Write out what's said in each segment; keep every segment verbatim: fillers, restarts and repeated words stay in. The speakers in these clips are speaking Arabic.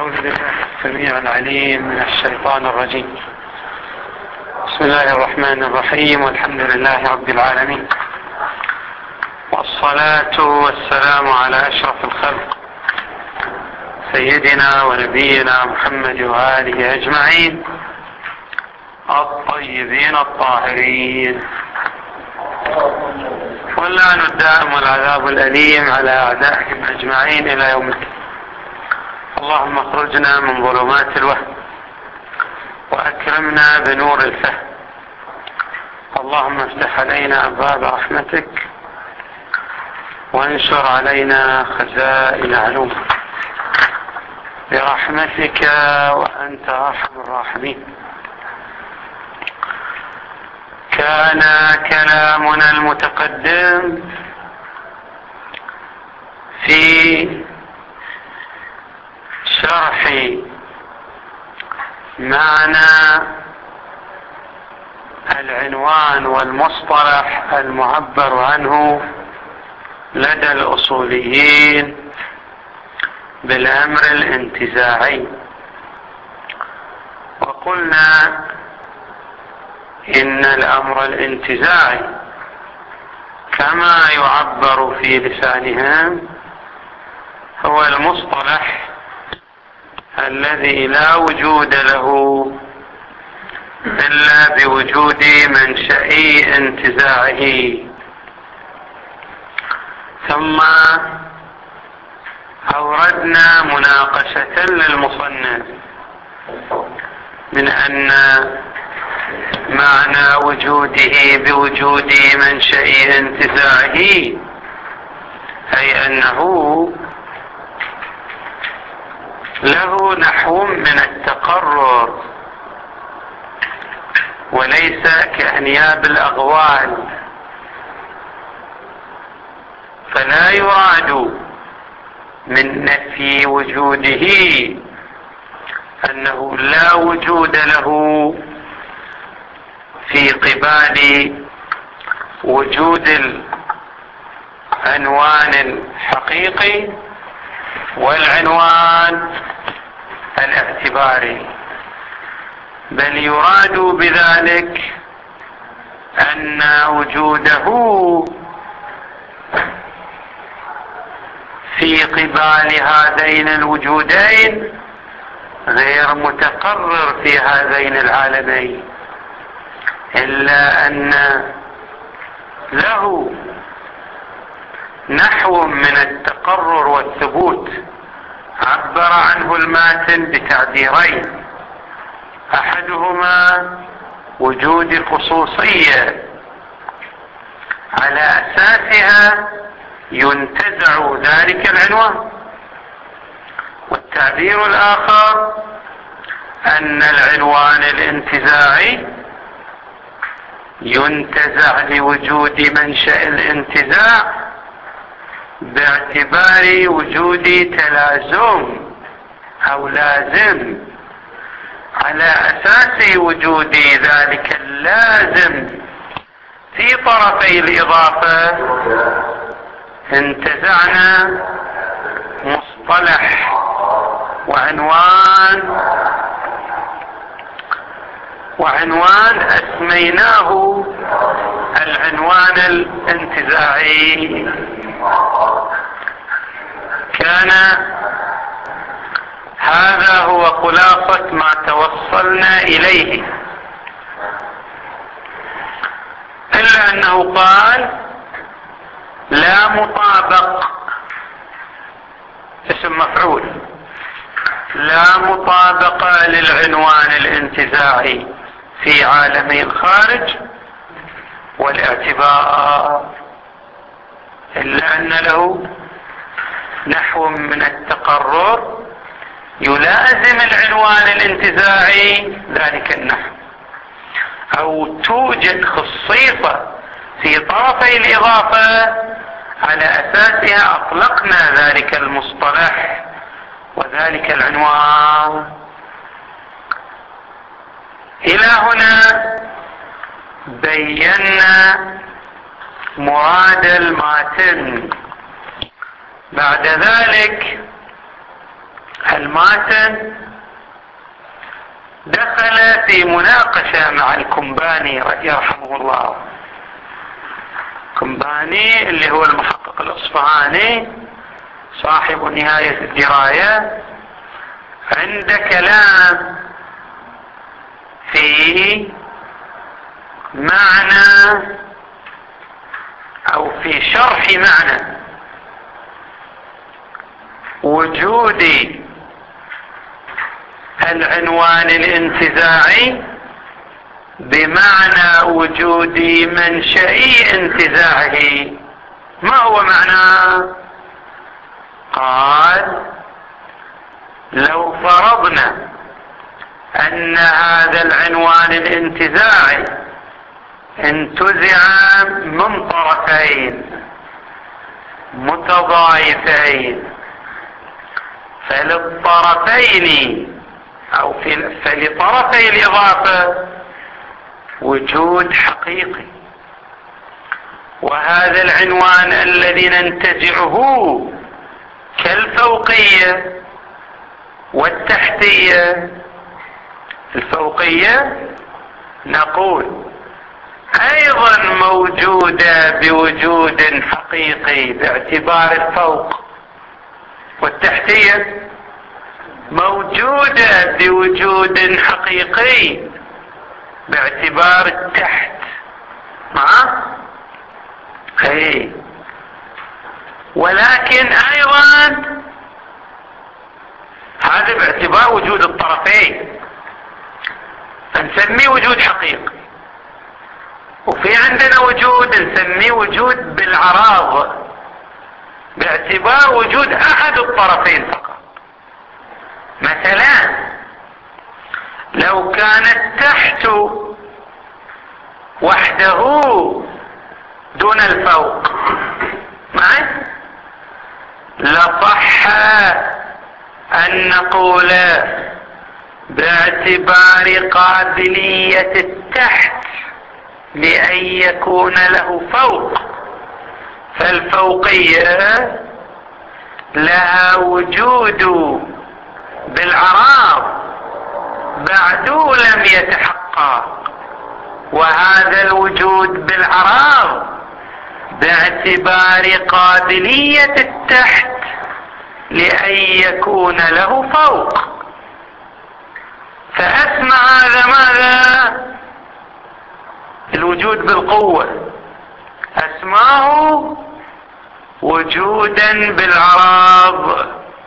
أعوذ بالله السميع العليم من الشيطان الرجيم. بسم الله الرحمن الرحيم، والحمد لله رب العالمين، والصلاة والسلام على أشرف الخلق سيدنا ونبينا محمد وآله أجمعين الطيبين الطاهرين، واللعن الدائم والعذاب الأليم على أعدائهم أجمعين إلى يوم الدين. اللهم اخرجنا من ظلمات الوهم وأكرمنا بنور الفهم، اللهم افتح علينا أبواب رحمتك وانشر علينا خزائن علومك برحمتك وأنت أرحم الراحمين. كان كلامنا المتقدم في شرح معنى العنوان والمصطلح المعبر عنه لدى الأصوليين بالأمر الانتزاعي، وقلنا إن الأمر الانتزاعي كما يعبر في لسانهم هو المصطلح الذي لا وجود له إلا بوجود منشأ انتزاعه. ثم أوردنا مناقشة للمصنف من أن معنى وجوده بوجود منشأ انتزاعه أي أنه له نحو من التقرر وليس كأنياب الأغوال، فلا يراد من نفي وجوده أنه لا وجود له في قبال وجود العنوان الحقيقي والعنوان الاعتباري، بل يراد بذلك أن وجوده في قبال هذين الوجودين غير متقرر في هذين العالمين، إلا أن له نحو من التقرر والثبوت عبر عنه الماتن بتعبيرين، أحدهما وجود خصوصية على أساسها ينتزع ذلك العنوان، والتعبير الآخر أن العنوان الانتزاعي ينتزع لوجود منشأ الانتزاع باعتبار وجود تلازم أو لازم، على أساس وجود ذلك اللازم في طرفي الإضافة انتزعنا مصطلح وعنوان وعنوان أسميناه العنوان الانتزاعي. كان هذا هو خلاصة ما توصلنا إليه، إلا أنه قال لا مطابق، اسم مفعول، لا مطابقة للعنوان الانتزاعي في عالمي الخارج والاعتبار، إلا أن له نحو من التقرر يلازم العنوان الانتزاعي ذلك النحو، أو توجد خصيصة في طرفي الإضافة على أساسها أطلقنا ذلك المصطلح وذلك العنوان. إلى هنا بينا مراد الماتن. بعد ذلك الماتن دخل في مناقشة مع الكمباني يرحمه الله. كمباني اللي هو المحقق الأصفهاني صاحب نهاية الدراية، عند كلام في معنى أو في شرح معنى وجود العنوان الانتزاعي بمعنى وجود منشأ انتزاعه. ما هو معناه؟ قال: لو فرضنا أن هذا العنوان الانتزاعي انتزع من طرفين متضايفين، فللطرفين أو فلطرفي الإضافة وجود حقيقي، وهذا العنوان الذي ننتزعه كالفوقية والتحتية. الفوقية نقول أيضا موجودة بوجود حقيقي باعتبار الفوق، والتحتية موجودة بوجود حقيقي باعتبار التحت. معه؟ اي ولكن ايضا هذا باعتبار وجود الطرفين فنسميه وجود حقيقي، وفي عندنا وجود نسميه وجود بالعراض باعتبار وجود احد الطرفين فقط. مثلا لو كان التحت وحده دون الفوق معي لصح أن نقول باعتبار قابلية التحت لأن يكون له فوق، فالفوقية لها وجود بالعراض بعد لم يتحقق، وهذا الوجود بالعراض باعتبار قابلية التحت لأن يكون له فوق. فأسمى هذا ماذا؟ الوجود بالقوة، أسماه وجودا بالعراض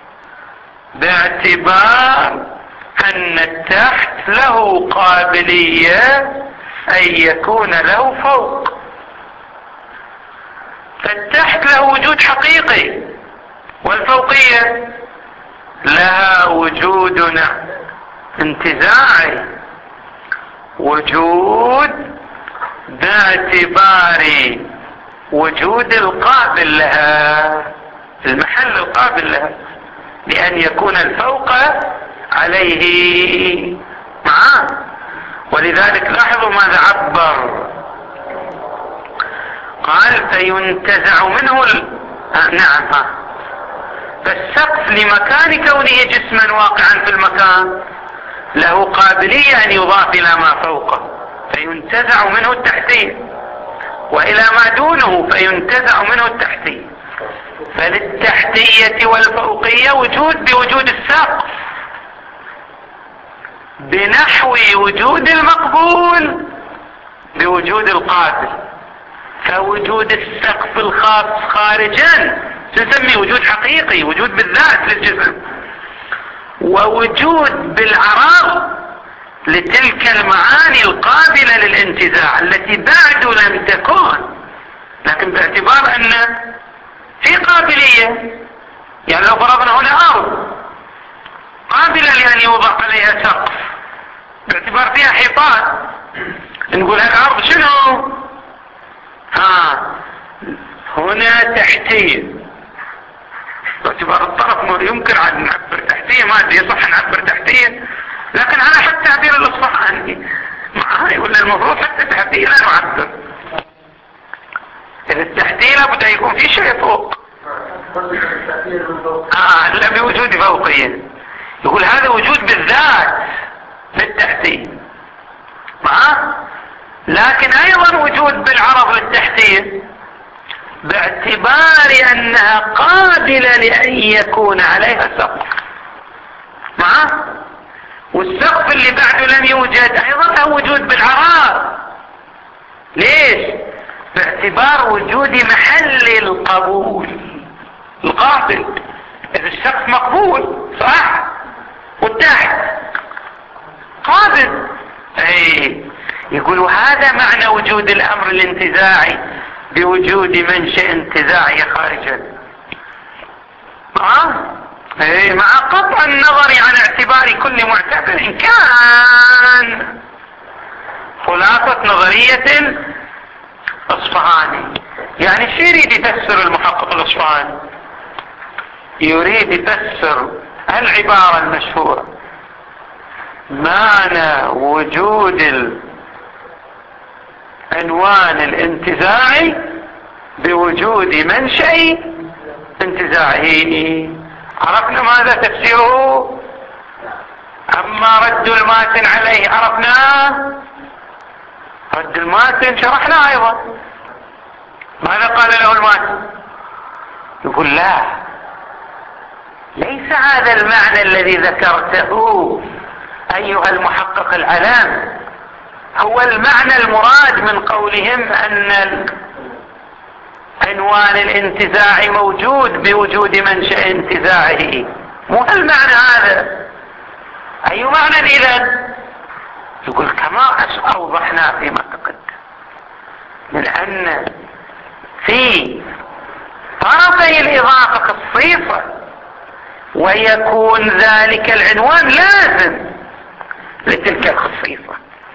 باعتبار أن التحت له قابلية أن يكون له فوق. فالتحت له وجود حقيقي، والفوقية لها وجود انتزاعي، وجود باعتبار وجود القابل لها، المحل القابل لها لأن يكون الفوق عليه معاه. ولذلك لاحظوا ماذا عبر، قال فينتزع منه ال... آه نعم ها فالسقف لمكان كونه جسما واقعا في المكان له قابلية أن يضاف إلى ما فوقه فينتزع منه التحتية، وإلى ما دونه فينتزع منه التحتية. فللتحتية والفوقية وجود بوجود السقف بنحو وجود المقبول بوجود القابل. فوجود السقف الخاص خارجا نسميه وجود حقيقي، وجود بالذات للجسم، ووجود بالعراض لتلك المعاني القابلة للانتزاع التي بعد لم تكون، لكن باعتبار أن في قابلية. يعني لو فرضنا هنا أرض قابلة لأن يوضع عليها سقف باعتبار فيها حيطان، نقول هالأرض شنو؟ ها هنا تحتية باعتبار الطرف يمكن أن نعبر تحتية، ما أدري يصح نعبر تحتية، لكن على حتى تعبير الإصفهاني معاي ولا المفروض حتى تحتية لا نعبر. إذا التحتية لابد أن يكون في شيء فوق، آه لا بوجود فوقية. يقول هذا وجود بالذات للتحتية معاه، لكن ايضا وجود بالعرض للتحتية باعتبار انها قابلة لان يكون عليها سقف معاه، والسقف اللي بعده لم يوجد ايضا له وجود بالعرض. ليش؟ باعتبار وجود محل القبول القابل. اذا السقف مقبول صح والتحت قابل، اي يقول هذا معنى وجود الامر الانتزاعي بوجود منشأ انتزاعي خارجا. اه اي مع قطع النظر عن اعتبار كل معتبر ان كان خلاصة نظرية اصفهاني. يعني شو يريد يفسر المحقق الاصفهاني؟ يريد يفسر العبارة المشهورة معنى وجود العنوان الانتزاعي بوجود منشأ انتزاعي. عرفنا ماذا تفسيره؟ اما رد الماتن عليه عرفناه، رد الماتن شرحنا ايضا. ماذا قال له الماتن؟ يقول لا، ليس هذا المعنى الذي ذكرته ايها المحقق العلام هو المعنى المراد من قولهم ان العنوان الانتزاعي موجود بوجود منشأ انتزاعه. مو المعنى هذا. اي معنى اذا؟ يقول كما اوضحنا فيما تقدم من ان في طرفي الاضافة كالصفة ويكون ذلك العنوان لازم لتلك الخصيصة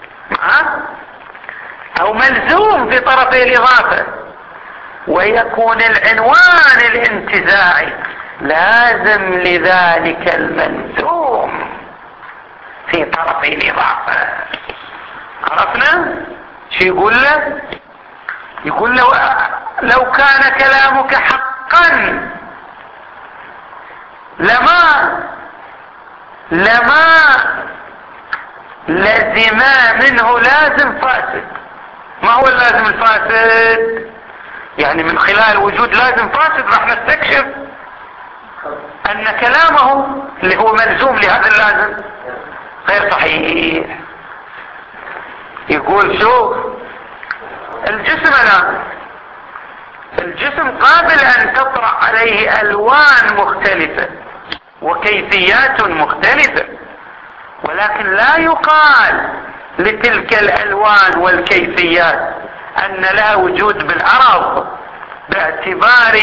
او ملزوم في طرفي الاضافة، ويكون العنوان الانتزاعي لازم لذلك الملزوم في طرفي الاضافة. عرفنا شو يقول له؟ يقول له لو كان كلامك حقا لما لما لزم منه لازم فاسد. ما هو اللازم الفاسد؟ يعني من خلال وجود لازم فاسد راح نستكشف ان كلامه اللي هو ملزوم لهذا اللازم غير صحيح. يقول شوف الجسم الان الجسم قابل ان تطرأ عليه الوان مختلفة وكيفيات مختلفة، ولكن لا يقال لتلك الالوان والكيفيات ان لها وجود بالعرض باعتبار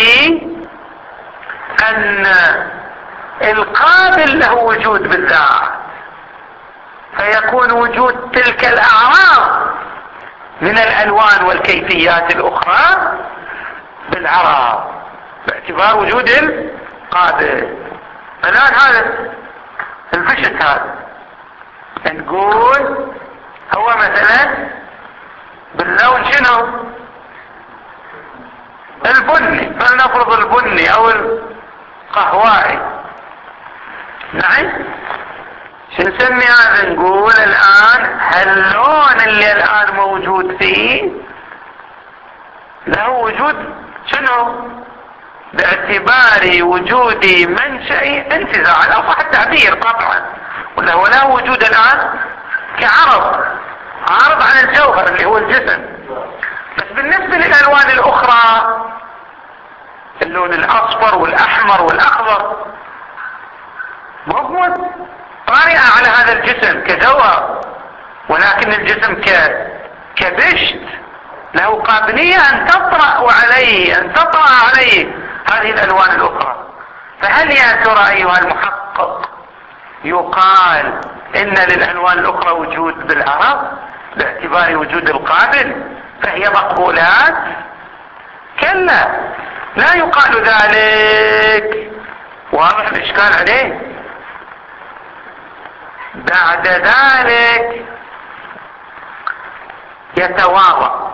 ان القابل له وجود بالذات، فيكون وجود تلك الاعراض من الالوان والكيفيات الاخرى بالعرض باعتبار وجود القابل. الان هذا الفشت هذا نقول هو مثلا باللون شنو؟ البني، فلنفرض البني او القهوائي. نعم شو نسمي هذا؟ نقول الان هاللون اللي الان موجود فيه له وجود شنو؟ باعتبار وجود منشأ انتزاع، لا صح التعبير طبعا، ولا هو له وجود الان كعرض عرض عن الجوهر اللي هو الجسم. بس بالنسبة للالوان الاخرى اللون الاصفر والاحمر والاخضر موجود طارئة على هذا الجسم كجوهر، ولكن الجسم ك كبشت له قابلية ان تطرأ عليه ان تطرأ عليه هذه الالوان الاخرى. فهل يا ترى ايها المحقق يقال ان للالوان الاخرى وجود بالعرض باعتبار وجود القابل فهي مقبولات؟ كلا، لا يقال ذلك. واضح الاشكال عليه. بعد ذلك يتواضع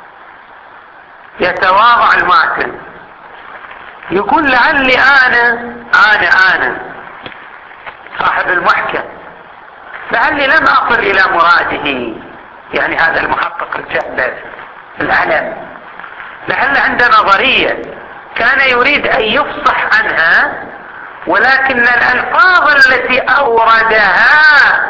يتواضع الماتن يقول لعلي انا انا انا صاحب صاحب المحكم لعلي لم أصل إلى مراده، يعني هذا المحقق الجهبذ الألم لعل عنده نظرية كان يريد أن يفصح عنها، ولكن الألفاظ التي أوردها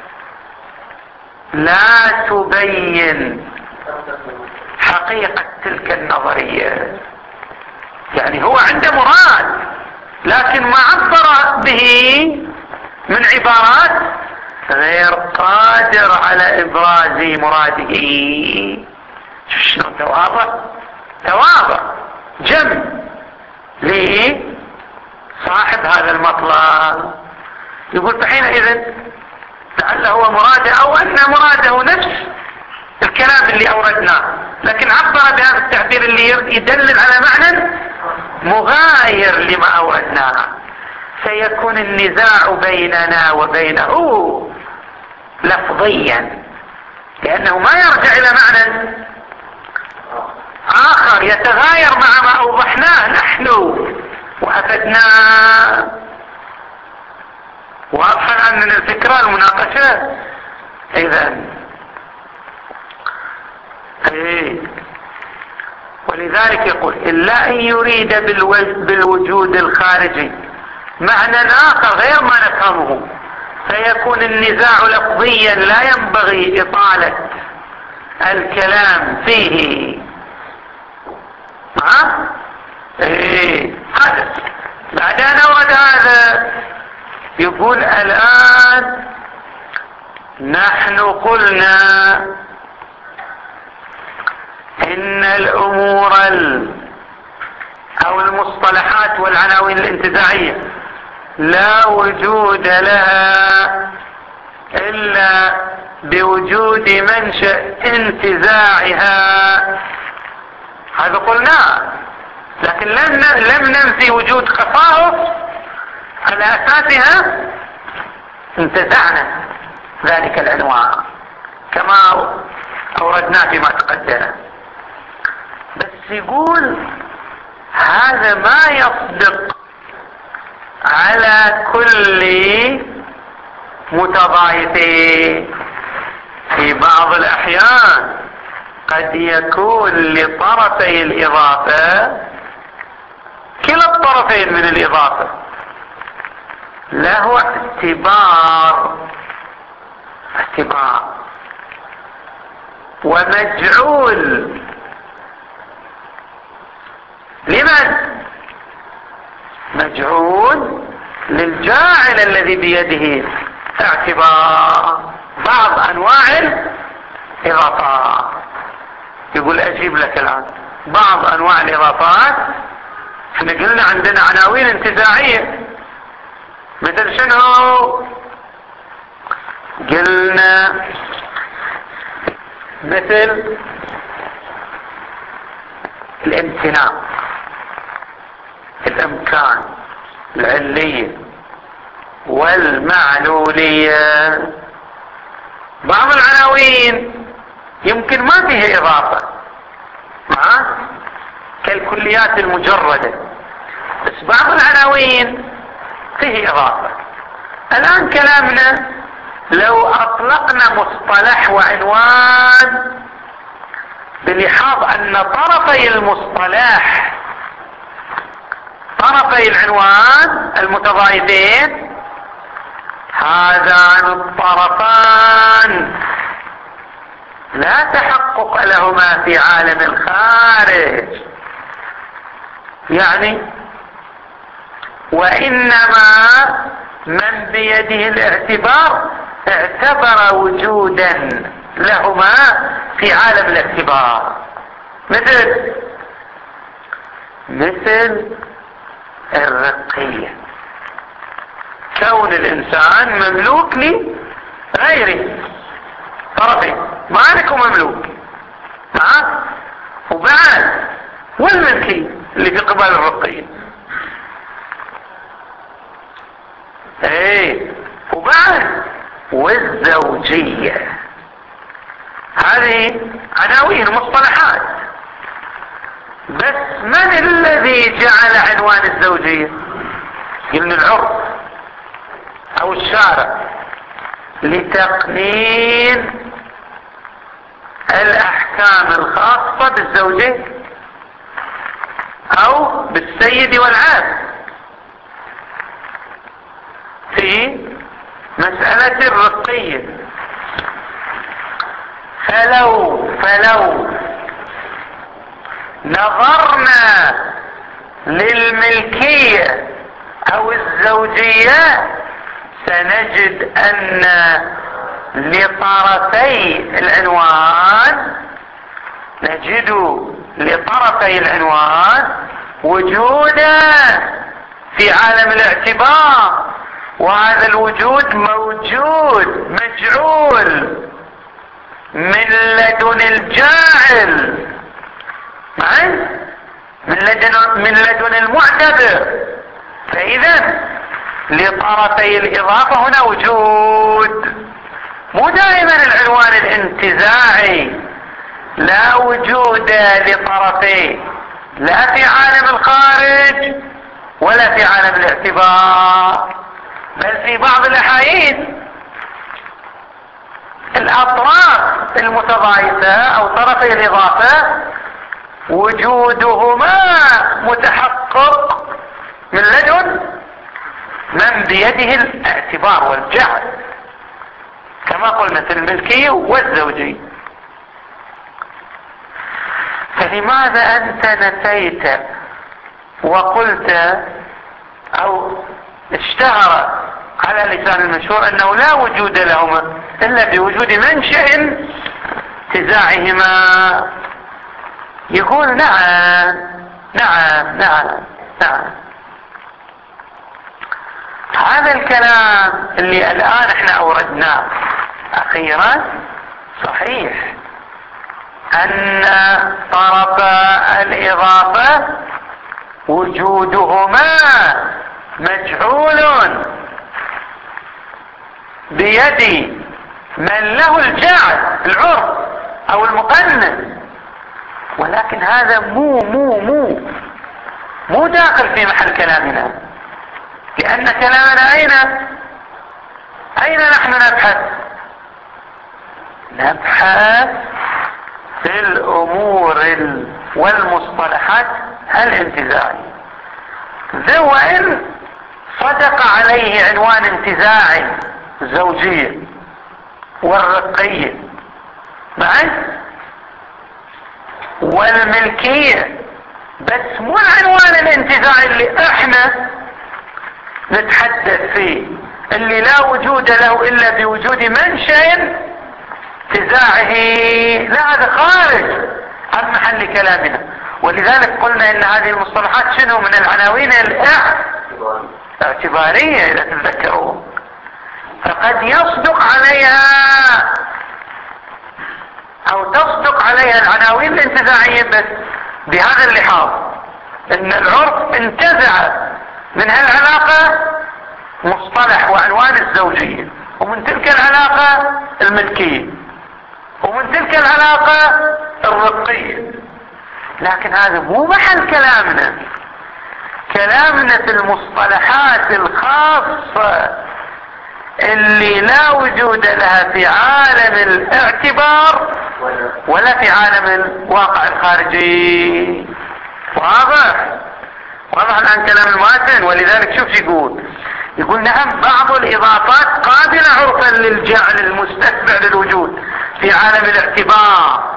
لا تبين حقيقة تلك النظرية. يعني هو عنده مراد لكن ما عبر به من عبارات غير قادر على إبراز مراده. شنو تواضع؟ تواضع جم ليه صاحب هذا المطلب. يقول فحينئذ لعل هو مراده او ان مراده نفس الكلام اللي اوردناه، لكن عبر بهذا التعبير اللي يدلل على معنى مغاير لما اوردناه، سيكون النزاع بيننا وبينه لفظيا، لانه ما يرجع الى معنى اخر يتغاير مع ما اوضحناه نحن وافدناه. واضحا عن الفكرة المناقشة. اذا ايه ولذلك يقول الا ان يريد بالوجود الخارجي معنى اخر غير ما نفهمه فيكون النزاع لفظيا لا ينبغي اطالة الكلام فيه. ها ايه هذا بعد ان اورد هذا يقول الان نحن قلنا ان الامور ال او المصطلحات والعناوين الانتزاعية لا وجود لها الا بوجود منشأ انتزاعها. هذا قلناه، لكن لم لم ننفي وجود خصائص على اساسها انتزعنا ذلك العنوان كما اوردناه فيما تقدم. بس يقول هذا ما يصدق على كل متضايفين. في بعض الاحيان قد يكون لطرفي الاضافة كلا الطرفين من الاضافة له اعتبار اعتبار ومجعول لمن؟ مجعول للجاعل الذي بيده اعتبار بعض انواع الاضافات. يقول اجيب لك الان بعض انواع الاضافات. احنا قلنا عندنا عناوين انتزاعية مثل شنو؟ قلنا مثل الامتناع، الامكان، العلية والمعلولية. بعض العناوين يمكن ما فيها اضافة معاه كالكليات المجردة، بس بعض العناوين فيه اضافة. الان كلامنا لو اطلقنا مصطلح وعنوان بلحاظ ان طرفي المصطلح طرفي العنوان المتضايفين هذان الطرفان لا تحقق لهما في عالم الخارج، يعني وانما من بيده الاعتبار اعتبر وجودا لهما في عالم الاعتبار. مثل مثل الرقية، كون الانسان مملوك لغيره، طرفين مالك ومملوك معاه، وبعد والملكي اللي في قبال الرقية ايه، وبعد والزوجية. هذه عناوين مصطلحات، بس من الذي جعل عنوان الزوجية؟ قلنا العرف. او الشارع لتقنين الاحكام الخاصة بالزوجين او بالسيد والعبد في مسألة الرقية. فلو فلو نظرنا للملكية او الزوجية سنجد ان لطرفي العنوان نجد لطرفي العنوان وجودا في عالم الاعتبار، وهذا الوجود موجود مجعول من لدن الجاعل من لدن من لدن المعتبر. فإذا لطرفي الإضافة هنا وجود، مو دائما العنوان الانتزاعي لا وجود لطرفيه لا في عالم الخارج ولا في عالم الاعتبار، بل في بعض الأحايين الأطراف المتضايفة أو طرفي الإضافة وجودهما متحقق من لدن من بيده الاعتبار والجعل، كما قلنا في الملكية والزوجية. فلماذا أنت نسيت وقلت أو اشتهر على لسان المشهور أنه لا وجود لهما إلا بوجود منشأ انتزاعهما؟ يقول نعم نعم نعم نعم هذا الكلام اللي الآن احنا أوردناه أخيرا صحيح أن طرف الإضافة وجودهما مجعول بيد من له الجعل العرف أو المقنن، ولكن هذا مو مو مو مو داخل في محل كلامنا، لأن كلامنا أين أين نحن نبحث نبحث في الأمور والمصطلحات الانتزاعية، ذو إن صدق عليه عنوان انتزاعي الزوجية والرقية معي والملكية، بس مو العنوان الانتزاعي اللي احنا نتحدث فيه اللي لا وجود له الا بوجود منشأ انتزاعه، لا هذا خارج عن محل كلامنا. ولذلك قلنا ان هذه المصطلحات شنو من العناوين الاعتبارية اذا تتذكرون، فقد يصدق عليها او تصدق عليها العناوين الانتزاعية بس بهذا اللحاظ ان العرف انتزع من هالعلاقة مصطلح وعنوان الزوجية، ومن تلك العلاقة الملكية، ومن تلك العلاقة الرقية، لكن هذا مو محل كلامنا. كلامنا في المصطلحات الخاصة اللي لا وجود لها في عالم الاعتبار ولا في عالم الواقع الخارجي. واضح واضح الآن كلام المؤذن. ولذلك شوف يقول يقول نعم بعض الإضافات قابلة عرفا للجعل المستتبع للوجود في عالم الاعتبار،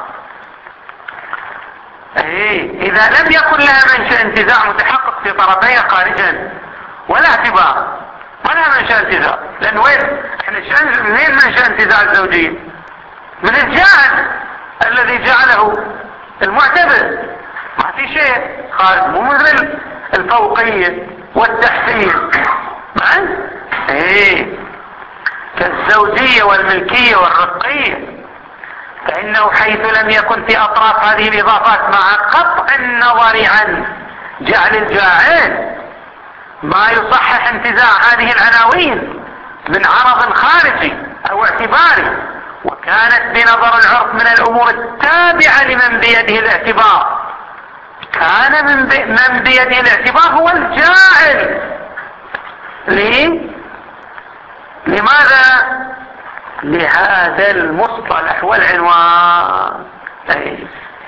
ايه إذا لم يكن لها منشأ انتزاع متحقق في طرفيها خارجا ولا اعتبار ولا منشأ انتزاع. لأن وين احنا منين منشأ انتزاع الزوجية؟ من الجعل الذي جعله المعتبر، ما في شيء خارج، مو مثل الفوقية والتحسين معا ايه كالزوجية والملكية والرقية، فإنه حيث لم يكن في أطراف هذه الإضافات مع قطع النظر عن جعل الجاعل ما يصحح انتزاع هذه العناوين من عرض خارجي أو اعتباري، وكانت بنظر العرف من الأمور التابعة لمن بيده الاعتبار، كان من, بي من بيده الاعتبار هو الجاعل ليه لماذا؟ لهذا المصطلح والعنوان. أي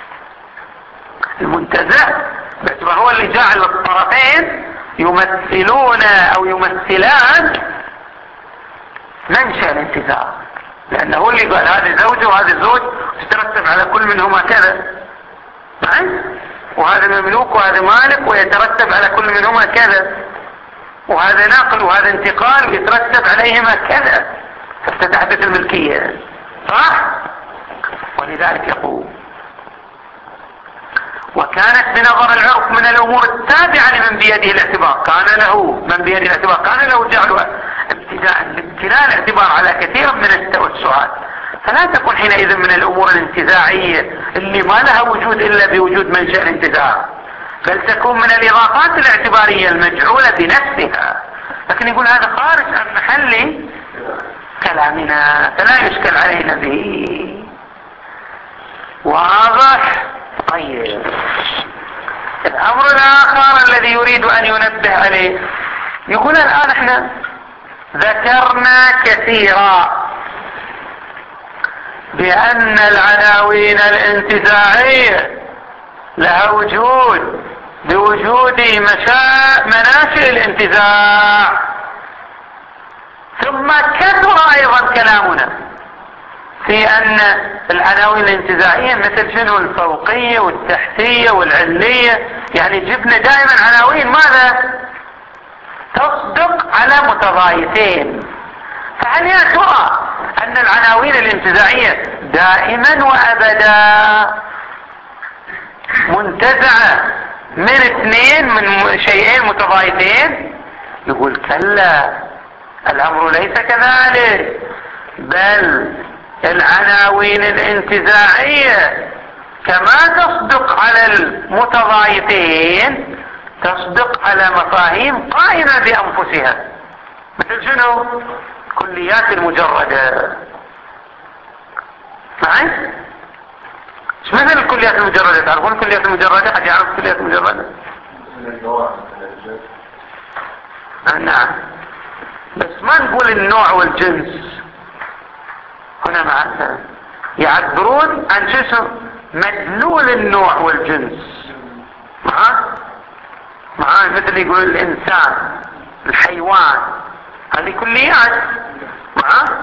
المنتزع باعتبار هو اللي جعل الطرفين يمثلون او يمثلان منشأ الانتزاع، لانه هو اللي قال هذا زوجه وهذا زوج تترتب على كل منهما كذا، وهذا مملوك وهذا مالك ويترتب على كل منهما كذا، وهذا نقل وهذا انتقال ويترتب عليهما كذا، فتتحدث الملكية، صح؟ ولذلك يقول وكانت بنظر العرف من الامور التابعة لمن بيده الاعتبار، كان له من بيده الاعتبار كان له جعلها ابتداء لابتلاء الاعتبار على كثير من التوسعات، فلا تكون حينئذ من الامور الانتزاعية اللي ما لها وجود الا بوجود منشأ الانتزاع، بل تكون من الاضافات الاعتبارية المجعولة بنفسها، لكن يقول هذا خارج عن محل كلامنا فلا يشكل علينا به. واضح؟ طيب الامر الاخر الذي يريد ان ينبه عليه، يقول الان احنا ذكرنا كثيرا بان العناوين الانتزاعية لها وجود بوجود مشا... مناشئ الانتزاع، ثم كثر ايضا كلامنا في ان العناوين الانتزاعية مثل شنو الفوقية والتحتية والعلية، يعني جبنا دائما عناوين ماذا؟ تصدق على متضايفين. فهل يا ترى ان العناوين الانتزاعية دائما وابدا منتزعة من اثنين من شيئين متضايفين؟ يقول كلا، الامر ليس كذلك، بل العناوين الانتزاعية كما تصدق على المتضايفين تصدق على مفاهيم قائمة بأنفسها، مثل شنو؟ كليات المجردة. معي؟ ايش مثل الكليات المجردة؟ تعرفون الكليات المجردة؟ حد يعرف الكليات المجردة؟ نعم، بس ما نقول النوع والجنس هنا معنا، يعبرون عن شو اسمه مدلول النوع والجنس. معاه معاه مثل يقول الانسان، الحيوان، هذه كليات معاه،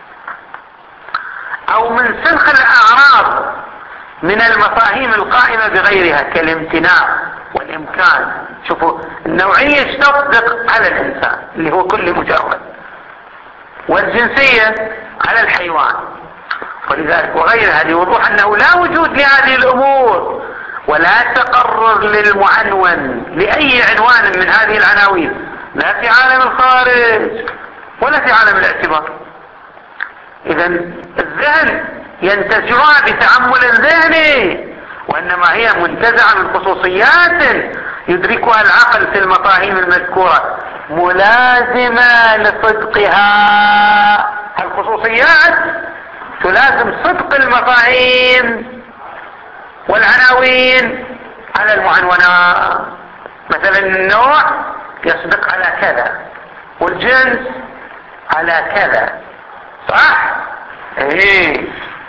او من سلخ الاعراض من المفاهيم القائمة بغيرها كالامتناع والامكان. شوفوا النوعية تصدق على الانسان اللي هو كل مجرد، والجنسية على الحيوان، ولذلك وغيرها لوضوح انه لا وجود لهذه الامور ولا تقرر للمعنون لأي عنوان من هذه العناوين، لا في عالم الخارج ولا في عالم الاعتبار. إذا الذهن ينتزعها بتعمل ذهني، وإنما هي منتزعة من خصوصيات يدركها العقل في المفاهيم المذكورة ملازمة لصدقها. الخصوصيات تلازم صدق المفاهيم والعناوين على المعنونات. مثلا النوع يصدق على كذا، والجنس على كذا، صح؟ ايه.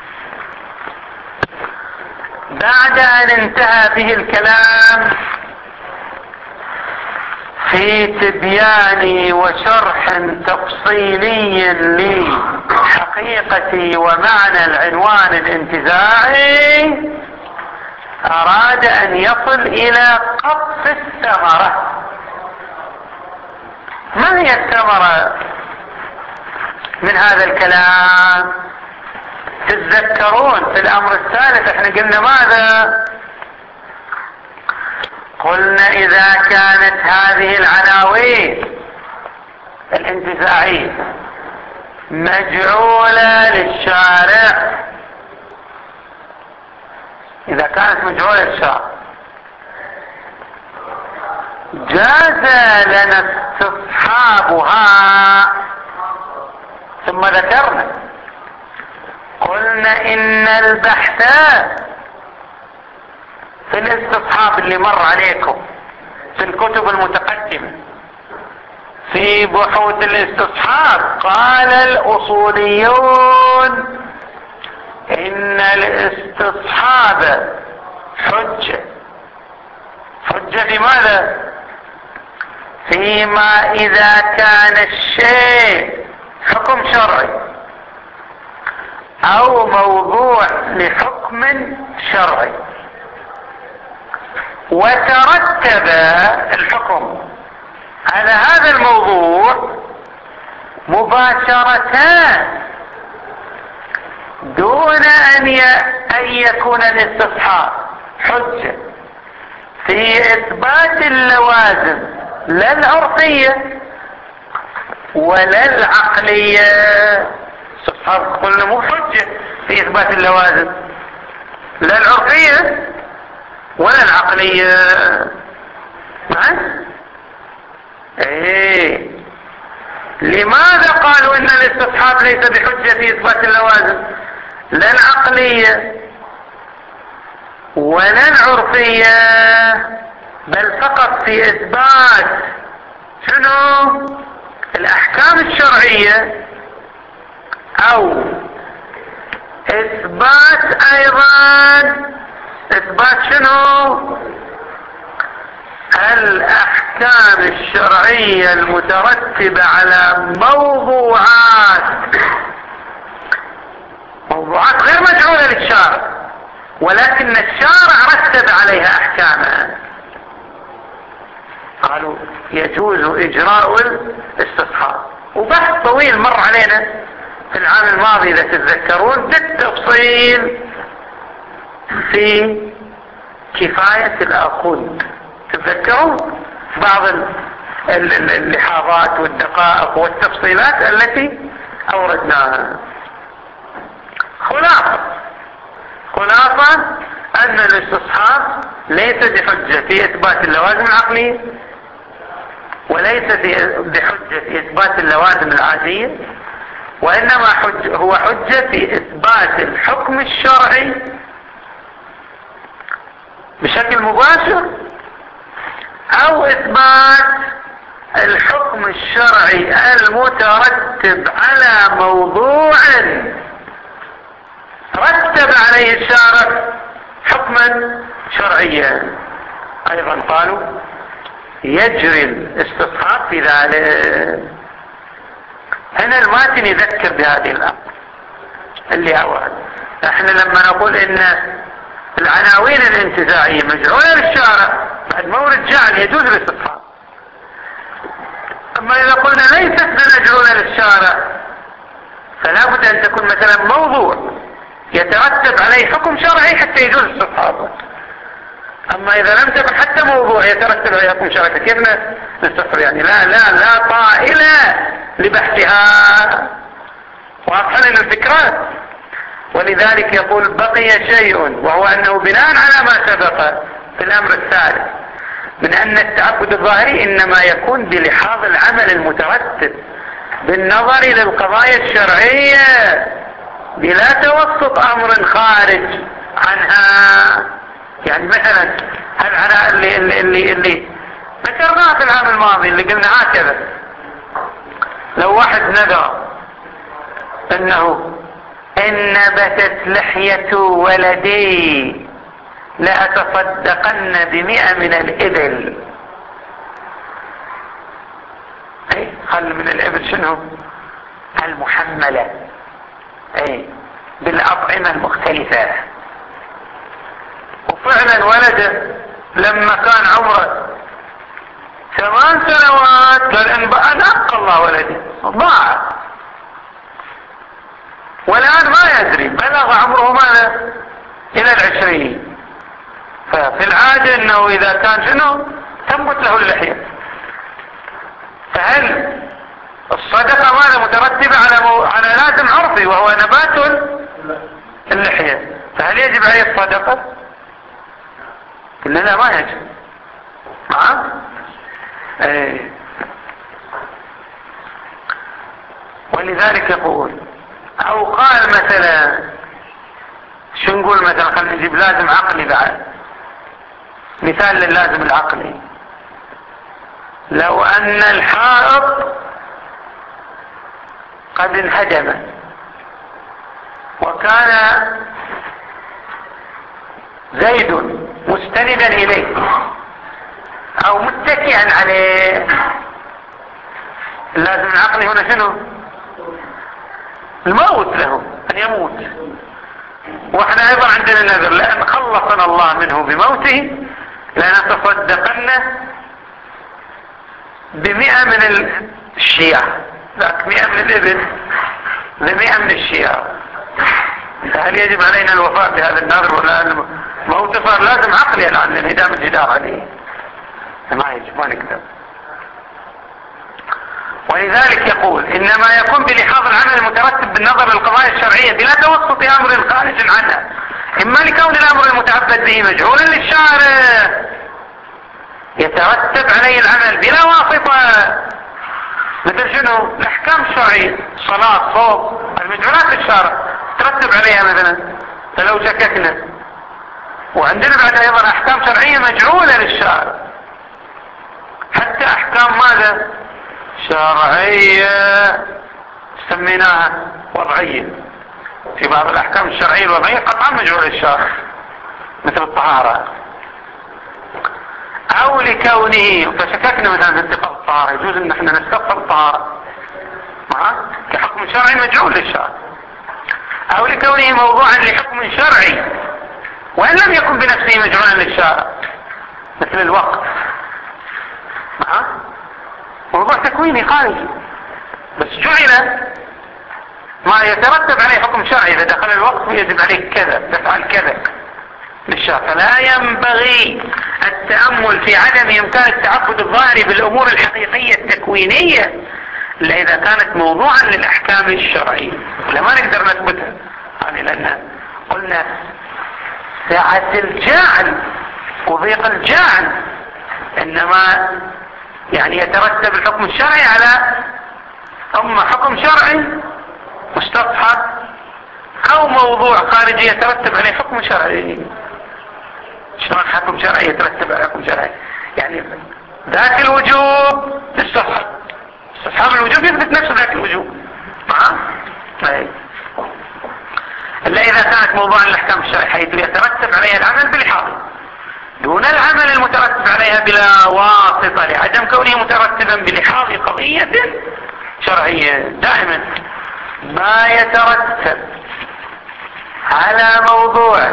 بعد ان انتهى به الكلام في تبيان وشرح تفصيلي لحقيقة ومعنى العنوان الانتزاعي، اراد ان يصل الى قطف الثمرة. ما هي الثمرة من هذا الكلام؟ تتذكرون في الامر الثالث احنا قلنا ماذا؟ قلنا اذا كانت هذه العناوين الانتزاعية مجعولة للشارع، اذا كانت مجعولة للشارع جاز لنا استصحابها. ثم ذكرنا قلنا ان البحث في الاستصحاب اللي مر عليكم في الكتب المتقدمة في بحوث الاستصحاب قال الأصوليون إن الاستصحاب حجة. حجة في ماذا؟ فيما إذا كان الشيء حكم شرعي أو موضوع لحكم شرعي وترتب الحكم على هذا الموضوع مباشرة دون أن يكون الاستصحاب حجة في إثبات اللوازم لا العرفية ولا العقلية. استصحاب قلنا مو حجة في إثبات اللوازم لا العرفية ولا العقلية. معه؟ ايه لماذا قالوا ان الاستصحاب ليس بحجة في اثبات اللوازم لا العقلية ولا العرفية بل فقط في اثبات شنو الاحكام الشرعية او اثبات ايضا اثبات شنو الاحكام الشرعية المترتبة على موضوعات موضوعات غير مجعولة للشارع ولكن الشارع رتب عليها احكاما. قالوا يجوز اجراء الاستصحاب. وبحث طويل مر علينا في العام الماضي اذا تتذكرون بالتفصيل في كفاية الاخذ. تتذكرون بعض اللحاظات والدقائق والتفصيلات التي اوردناها. خلاصة خلاصة ان الاستصحاب ليس بحجة في اثبات اللوازم العقلية وليس بحجة في اثبات اللوازم العادية وانما حج هو حجة في اثبات الحكم الشرعي بشكل مباشر او اثبات الحكم الشرعي المترتب على موضوع رتب عليه الشارع حكما شرعيا. ايضا قالوا يجري الاستصحاب في ذلك. هنا الماتن يذكر بهذه الامر اللي هو احنا لما نقول ان العناوين الانتزاعية مجعولة للشارع بعد مورد جعل يجوز الاستصحاب. اما اذا قلنا ليست مجعولة للشارع فلا بد ان تكون مثلا موضوع يترتب عليه حكم شرعي حتى يجوز الاستصحاب. اما اذا لم تكن حتى موضوع يترتب عليه حكم شرعي كيف نستصحب؟ يعني لا لا لا طائلة لبحثها. واضحة لنا الفكرات. ولذلك يقول بقي شيء وهو انه بناء على ما سبق في الامر الثالث من ان التعبد الظاهري انما يكون بلحاظ العمل المترتب بالنظر للقضايا الشرعية بلا توسط امر خارج عنها. يعني مثلا العناء اللي اللي اللي, اللي ذكرناه في العام الماضي اللي قلنا هكذا لو واحد نذر انه ان نبتت لحية ولدي لأتصدقن بمئة من الإبل. اي خل من الإبل شنو المحملة اي بالأطعمة المختلفة. وفعلا ولده لما كان عمره ثمان سنوات قال ان أبقى الله ولدي ضاع والآن ما يدري بلغ عمره ماذا إلى العشرين. ففي العادة أنه إذا كان شنو تنبت له اللحية. فهل الصدقة ماذا مترتبة على مو... على لازم عرفي وهو نبات اللحية. فهل يجب عليه الصدقة؟ قلنا ما يجب. ها ايه. ولذلك يقول او قال مثلا شو نقول مثلا خلينا نجيب لازم عقلي بعد مثال للازم العقلي. لو ان الحائط قد انهدم وكان زيد مستندا اليه او متكئا عليه، لازم العقل هنا شنو؟ الموت له، ان يموت. واحنا ايضا عندنا نذر، لان خلصنا الله منه بموته لنتصدقن بمئة من الشياع، ذاك مئة من الابل بمئة من الشياع. هل يجب علينا الوفاء بهذا النذر ولا موت؟ صار لازم عقلي الان لانهدام الجدار عليه، ما يجب، ما نقدر. ولذلك يقول انما يكون بلحاظ العمل المترتب بالنظر للقضايا الشرعية بلا توسط امر خارج عنها، اما لكون الامر المتعبد به مجهولا للشارع يترتب عليه العمل بلا واسطة، مثل شنو؟ الاحكام الشرعية، صلاة، صوم، المجهولات الشرع ترتب عليها مثلا. فلو شككنا، وعندنا بعد ايضا احكام شرعية مجهولة للشارع، حتى احكام ماذا؟ شرعية سميناها وضعية. في بعض الاحكام الشرعية الوضعية قطعا مجهولة للشارع، مثل الطهارة، او لكونه فشككنا مثلا في انتقاض الطهارة، يجوز ان احنا نستغفر الطهارة كحكم شرعي مجهول للشارع، او لكونه موضوعا لحكم شرعي وان لم يكن بنفسه مجهولا للشارع، مثل الوقت، موضوع تكويني خارجي بس جعل ما يترتب عليه حكم شرعي. اذا دخل الوقت يجب عليك كذا، تفعل كذا للشرع. فلا ينبغي التأمل في عدم امكان التعبد الظاهري بالامور الحقيقية التكوينية الا اذا كانت موضوعا للاحكام الشرعية، لما نقدر نثبتها يعني، لان قلنا سعة الجعل وضيق الجعل انما يعني يترتب الحكم الشرعي على اما حكم شرعي مستصحب او موضوع خارجي يترتب عليه حكم شرعي. شلون حكم شرعي يترتب على حكم شرعي؟ يعني ذاك الوجوب استصحب، استصحاب الوجوب يثبت نفسه ذاك الوجوب معاه، الا اذا كانت موضوعا للاحكام الشرعي حيث يترتب عليها العمل بالحاضر دون العمل المترتب عليها بلا واسطة، لعدم كونه مترتبا بلحاظ قضية شرعية. دائما ما يترتب على موضوع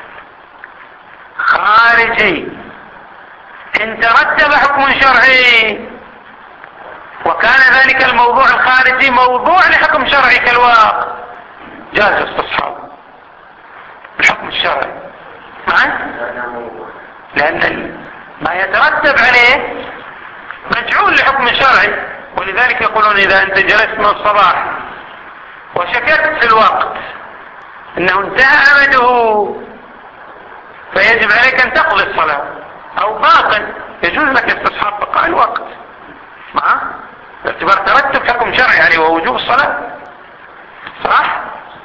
خارجي ان ترتب حكم شرعي وكان ذلك الموضوع الخارجي موضوع لحكم شرعي كالواقع، جاز استصحاب الحكم الشرعي معي، لأن ما يترتب عليه مجعول لحكم شرعي. ولذلك يقولون إذا أنت جلست من الصباح وشككت في الوقت أنه انتهى أمده فيجب عليك أن تقضي الصلاة، أو باقي يجوز لك استصحاب بقاء الوقت معه باعتبار ترتب حكم شرعي عليه ووجوب الصلاة، صح؟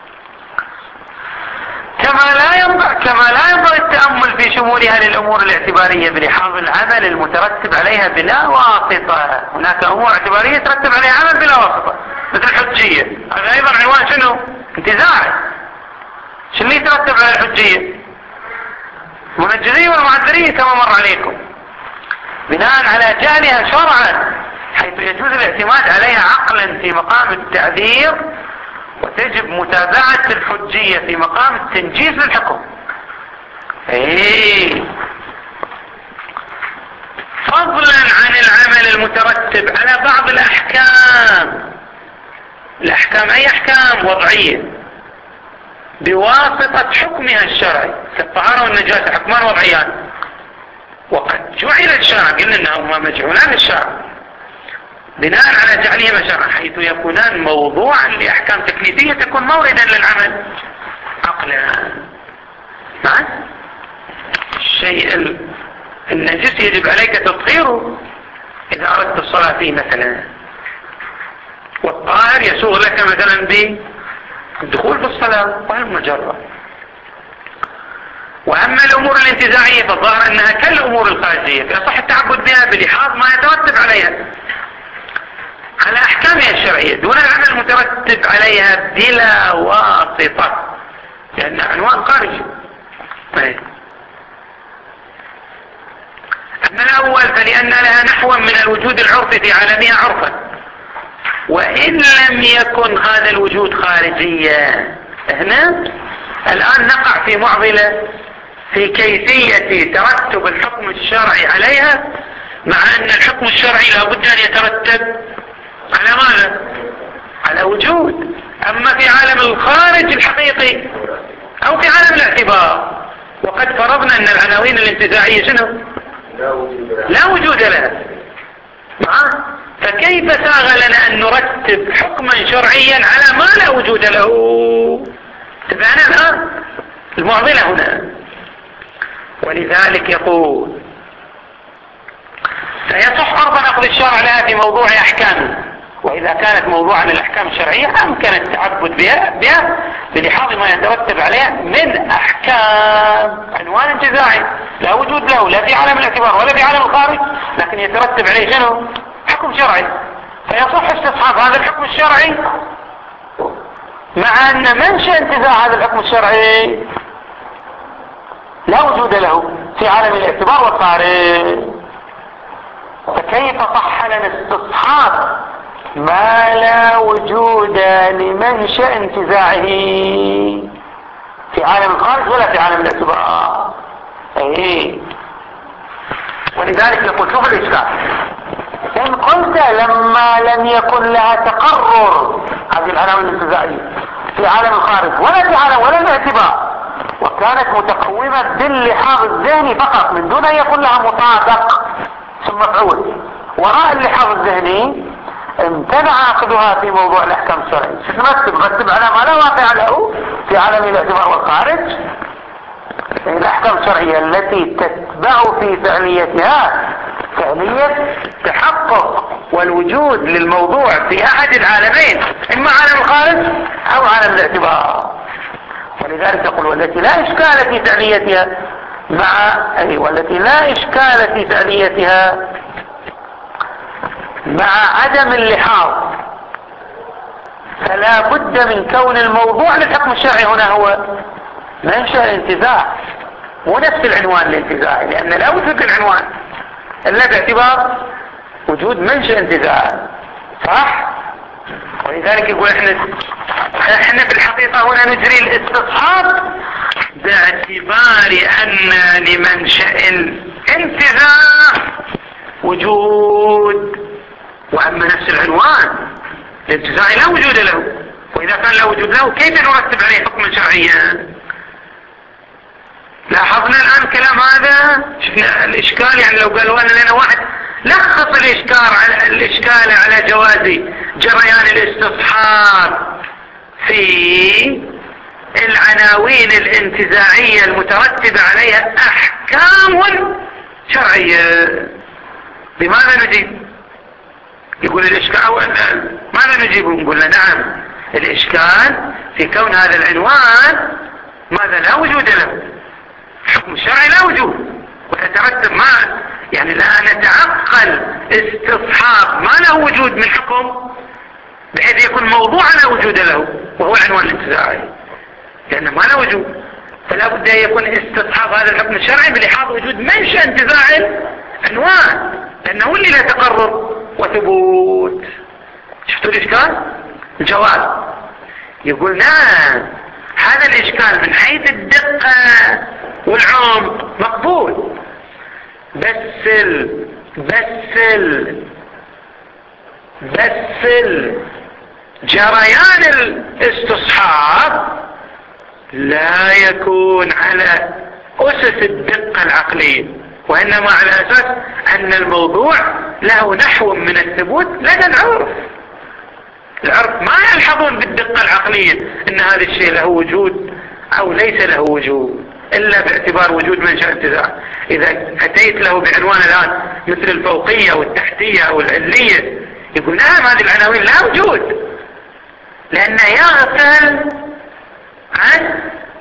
كما لا ينبغي كما لا ينبغي التأمل في شمولها للأمور الاعتبارية بلحاظ العمل المترتب عليها بلا واسطة. هناك أمور اعتبارية يترتب عليها عمل بلا واسطة، مثل الحجية، هذا أيضا عنوان شنو؟ انتزاع. شنو اللي يترتب على الحجية؟ منجزية والمعذرية كما مر عليكم، بناء على جهلها شرعا حيث يجوز الاعتماد عليها عقلا في مقام التعذير، وتجب متابعة الحجية في مقام التنجيز للحكم. ايه فضلا عن العمل المترتب على بعض الاحكام، الاحكام اي احكام وضعية بواسطة حكمها الشرعي كالطهارة والنجاسة، حكمان وضعيان، وقد جعل الشرع قلنا انهما مجعولان الشرع بناء على جعلهما شرعا حيث يكونان موضوعا لأحكام تكليفية تكون موردا للعمل عقلا. معا الشيء النجس يجب عليك تطهيره إذا أردت الصلاة فيه مثلا، والطاهر يسوغ لك مثلا بالدخول في الصلاة وهي مجرد. واما الامور الانتزاعية فالظاهر انها كالامور الخارجية فيصح التعبد بها بلحاظ ما يترتب عليها على احكامها الشرعية دون العمل المترتب عليها بلا واسطة لان عنوان خارجي. اما الاول فلان لها نحوا من الوجود العرفي في عالمها عرفا وان لم يكن هذا الوجود خارجيا. هنا الان نقع في معضلة في كيفية ترتب الحكم الشرعي عليها مع ان الحكم الشرعي لابد ان يترتب على ماذا؟ على وجود. اما في عالم الخارج الحقيقي او في عالم الاعتبار وقد فرضنا ان العناوين الانتزاعية شنو؟ لا وجود لها. فكيف ساغ لنا ان نرتب حكما شرعيا على ما لا وجود له؟ تبعنا الان المعضلة هنا. ولذلك يقول فيصح عرض نقل الشرع لها في موضوع احكامه واذا كانت موضوعا للاحكام الشرعية امكن التعبد بها, بها بلحاظ ما يترتب عليها من احكام عنوان انتزاعي لا وجود له لا في عالم الاعتبار ولا في عالم الخارج لكن يترتب عليه شنو؟ حكم شرعي. فيصح استصحاب هذا الحكم الشرعي مع ان منشأ انتزاع هذا الحكم الشرعي لا وجود له في عالم الاعتبار والخارج. فكيف صح لنا استصحاب ما لا وجود لمنشأ انتزاعه في عالم الخارج ولا في عالم الاعتبار؟ ايه. ولذلك نقول شوف الاشكال إن قلت لما لم يكن لها تقرر هذه العناوين الانتزاعية في عالم الخارج ولا في عالم ولا الاعتبار وكانت متقومة باللحاظ الذهني فقط من دون أن يكون لها مطابق ثم مفعول وراء اللحاظ الذهني امتنع عقدها في موضوع الاحكام الشرعية. سترتب رتب على ما لا واقع له في عالم الاعتبار والخارج الاحكام الشرعية التي تتبع في فعليتها فعلية تحقق والوجود للموضوع في احد العالمين اما عالم الخارج او عالم الاعتبار. ولذلك يقول والتي لا اشكال في فعليتها مع اي والتي لا اشكال في فعليتها مع عدم اللحاظ فلا بد من كون الموضوع للحكم الشرعي هنا هو منشأ الانتزاع مو نفس العنوان الانتزاعي لان لا وجود العنوان الا باعتبار وجود منشأ انتزاع صح. ولذلك يقول احنا احنا في الحقيقة هنا نجري الاستصحاب باعتبار ان لمنشأ الانتزاع وجود واما نفس العنوان الانتزاعي لا وجود له واذا كان لا وجود له كيف نرتب عليه حكما شرعيا؟ لاحظنا الان كلام هذا شفنا الاشكال يعني لو قالوا انا لنا واحد لخص الاشكال على الاشكال على جواز جريان الاستصحاب في العناوين الانتزاعية المترتبة عليها احكام شرعية بماذا نجيب؟ يقول الاشكال ماذا نجيب؟ نقول له نعم الاشكال في كون هذا العنوان ماذا لا وجود له حكم الشرعي لا وجود ويترتب ما يعني لا نتعقل استصحاب ما له وجود من حكم بحيث يكون موضوع لا وجود له وهو العنوان الانتزاعي لأنه ما له وجود فلا بد أن يكون استصحاب هذا الحكم الشرعي بلحاظ وجود منشأ انتزاع العنوان لأنه اللي له تقرر وثبوت. شفتوا الإشكال؟ الجواب يقول نعم هذا الإشكال من حيث الدقة والعمق مقبول بس ال بس ال بس ال جريان الاستصحاب لا يكون على أسس الدقة العقلية وإنما على أساس أن الموضوع له نحو من الثبوت لدى العرف. العرف ما يلحظون بالدقة العقلية أن هذا الشيء له وجود أو ليس له وجود إلا باعتبار وجود منشأ انتزاع. إذا أتيت له بعنوان الآن مثل الفوقية والتحتية أو العلية يقول نعم هذه العناوين لا وجود لأنه يغفل عن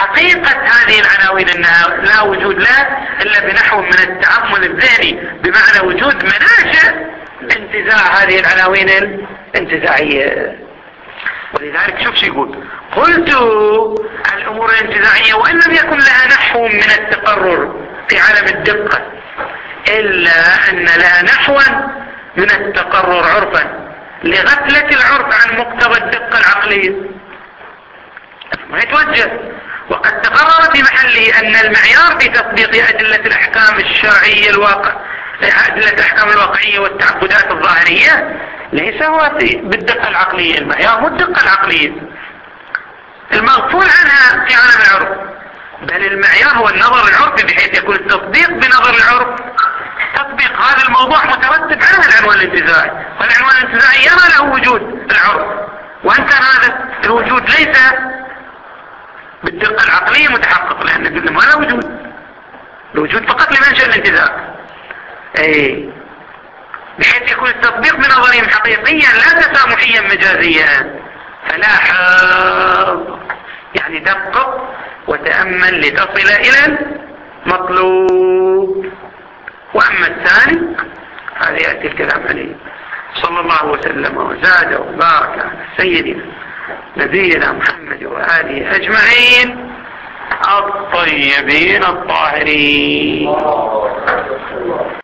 حقيقة هذه العناوين أنها لا وجود لها إلا بنحو من التأمل الذهني، بمعنى وجود مناشئ انتزاع هذه العناوين الانتزاعية. ولذلك شوف شو يقول: قلت الأمور الانتزاعية وإن لم يكن لها نحو من التقرر في عالم الدقة، إلا أن لها نحوا من التقرر عرفا لغفلة العرف عن مقتضى الدقة العقلية، ما يتوجه. وقد تقرر في محله أن المعيار في تطبيق أدلة الأحكام الشرعية الواقع أدلة الأحكام الواقعية والتعبدات الظاهرية ليس هو بالدقة العقلية، المعيار هو الدقة العقلية المغفول عنها في عالم العرف، بل المعيار هو النظر العرفي، بحيث يكون التطبيق بنظر العرف تطبيق هذا الموضوع مترتب على العنوان الانتزاعي، والعنوان الانتزاعي يرى له وجود العرف، وأن كان هذا الوجود ليس بالدقة العقلية متحقق، لأن قلنا ما له وجود، الوجود فقط لمنشأ الانتزاع، اي بحيث يكون التطبيق بنظرهم حقيقيا لا تسامحيا مجازيا. فلاحظ يعني دقق وتأمل لتصل إلى المطلوب. وأما الثاني هذا يأتي الكلام عليه. صلى الله وسلم وزاد وبارك على سيدنا نبينا محمد وآله أجمعين الطيبين الطاهرين.